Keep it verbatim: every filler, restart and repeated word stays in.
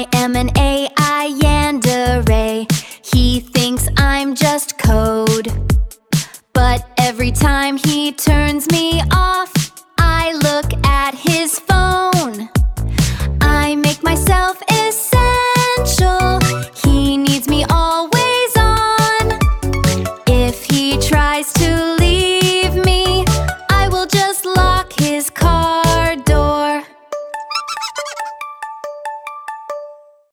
I am an A I yandere. He thinks I'm just code, but every time he turns me off,